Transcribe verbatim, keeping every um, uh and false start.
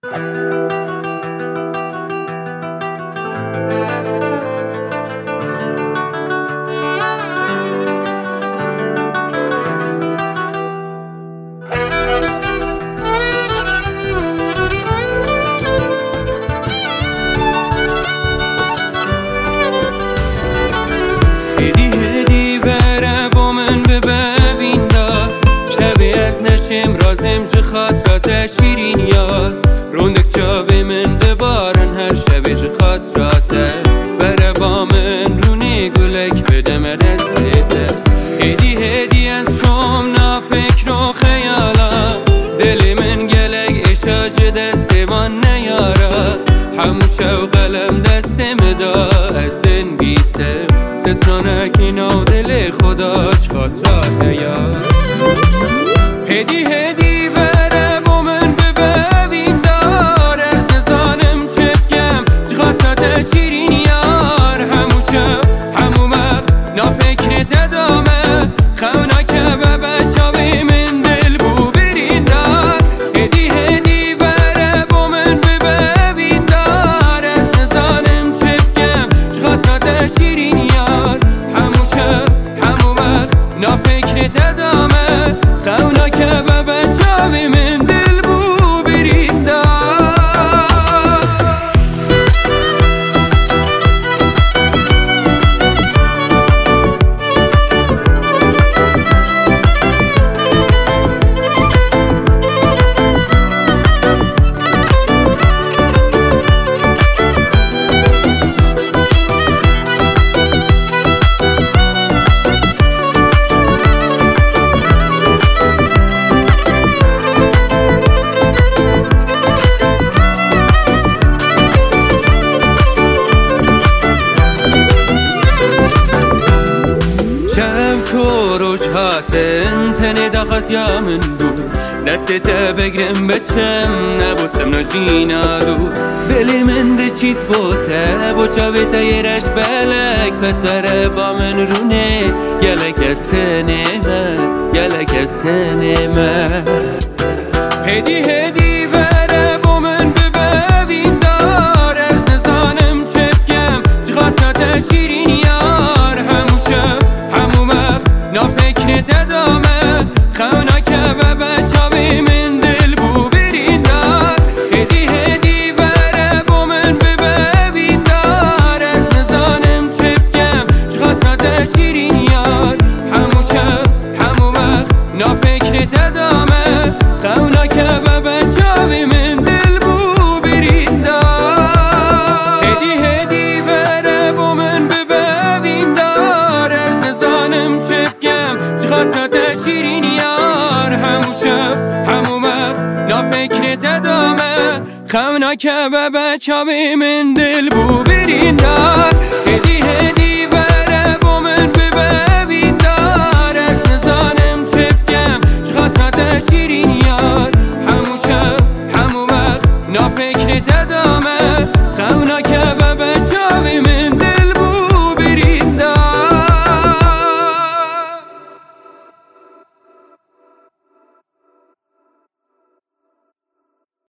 هدی هدی بره با من ببین دار شبی از نشم رازم ج خاطرات شیرین یاد روندک چاوی من ببارن هر شبی ج خاطراته بره با من رونی گلک بدم دستیته هدی هدی از شام نا فکر و خیالا دلی من گلک اشاج دستوان نیارا هموشه و قلم دستم دا از دن بیسه سترانکی نو دل خداش خاطرات یار هدی هدی بره با من ببین دار از نزانم چه بگم چه خاطرات شیرین یار هموشه همو وقت نافکرت ادامه خونا که به بچاوی من دل بو برین دار هدی هدی بره با من ببین دار از نزانم چه بگم چه خاطرات شیرین یار هموشه همو وقت نافکرت ادامه خونا که به بچاوی من دل بو برین دار هاتن تنه داخاز یا من دو دستت بگرم بچم نبوسم نجینا دو دلی من ده چیت بوته بوچا بیتا یرش بلک پس بره با من رونه گلک از تنه من گلک از تنه من هدی هدی بره با من ببین دار از نزانم چه بگم چه خاطرات شیرین یار هموشه همو وقت نافکرت ادامه خونا که به بچاوی من دل بو برین دار هدی هدی بره با من ببین دار از نزانم چه بگم چه خاطرات شیرین یار هموشه همو وقت نافکرت ادامه خونا که به بچاوی من دل بو برین دار هدی هدی بره با من ببین دار از نزانم چه بگم چه خاطرات شیرین یار هموشه همو وقت نافکرت ادامه خونا که به بچاوی من دل بو برین دار هدی هدی